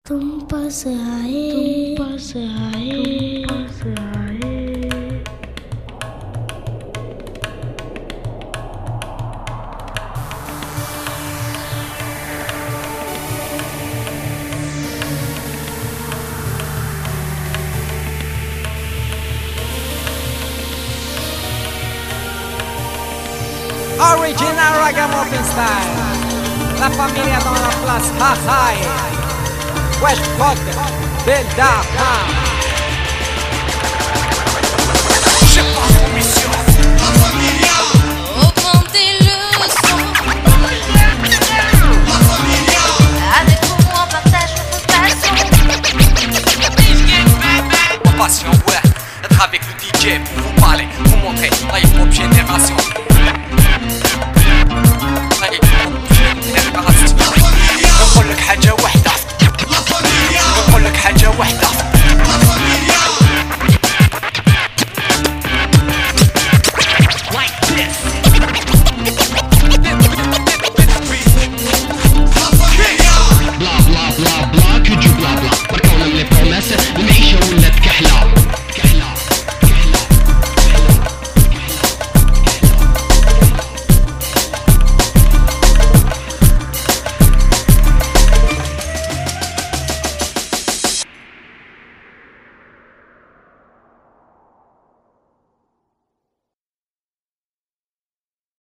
तुम पास आए, तुम पास आए, तुम पास आए। Original Ragamuffin Style. La familia dans la place, ha ha. Wesh Frog, Belda, ha. Je pense en mission, la familia. Augmentez le son. La familia. Avec vous on partage notre passion. En passion, ouais, être avec le DJ pour